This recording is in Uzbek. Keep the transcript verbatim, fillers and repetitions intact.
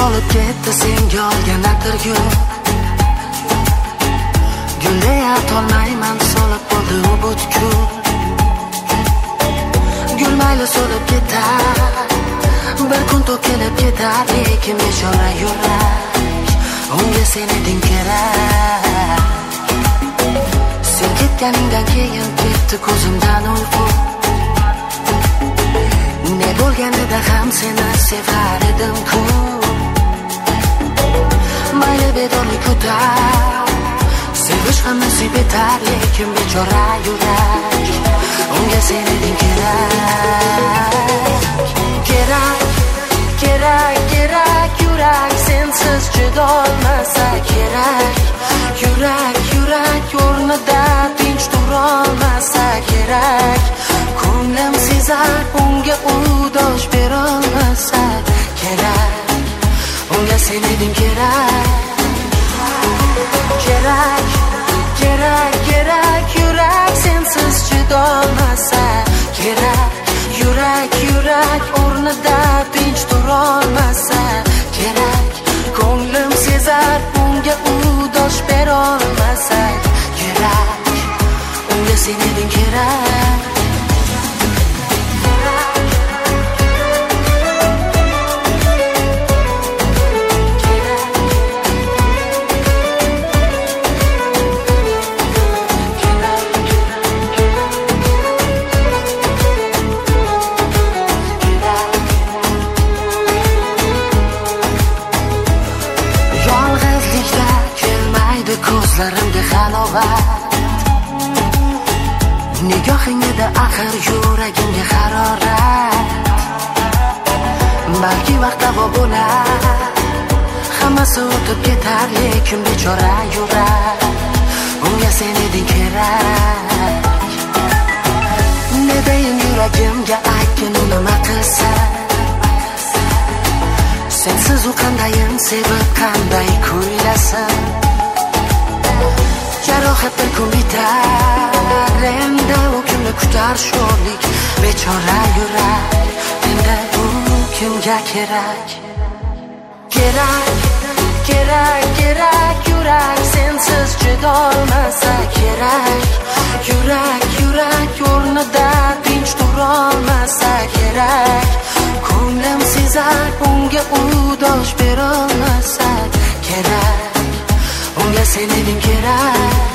olib ketdi senga olgan atirgul. Guldeya tolmayman solib bo'ldi u butkul. Gul mayli so'lib ketar, bir kun to'kilib ketar, lekin bechora yurak unga sen eding kerak. Sen ketganingdan keyin ketdi ko'zimdan uyqu. Ne bo'lganida ham seni sevar edim-ku. Mayli bedorlik ko'tar, sevish ham nasib etar, lekin bechora yurak unga sen eding kerak. Kerak, kerak, kerak yurak sensiz chidolmasa kerak. Yurak, yurak o'rnida tinch turolmasa kerak. Ko'nglim sezar unga u dosh berolmasa kerak. Unga sen eding kerak. Kerak, kerak, kerak yurak sensiz chidolmasa kerak. Yurak, yurak o'rnida tinch turolmasa kerak. Ko'nglim sezar unga u dosh berolmasa kerak. Unga sen eding kerak. Ko'zlarimga halovat, nigohingda axir yuragimga harorat. Balki vaqt davo bo'lar, hammasi o'tib ketar, lekin bechora yurak unga sen eding kerak. Ne deyin yuragimga aytgin u nima qilsa, sensiz u qandayin sevib qanday kuylasin. Jarohat bir kun bitar, endi u kunni kutar sho'rlik bechora yurak. Endi u kimga kerak? Kerak, kerak, kerak yurak sensiz chidolmasa kerak. Yurak, yurak o'rnida tinch turolmasa kerak. Ko'nglim sezar unga u dosh berolmasa kerak. Unga sen eding kerak.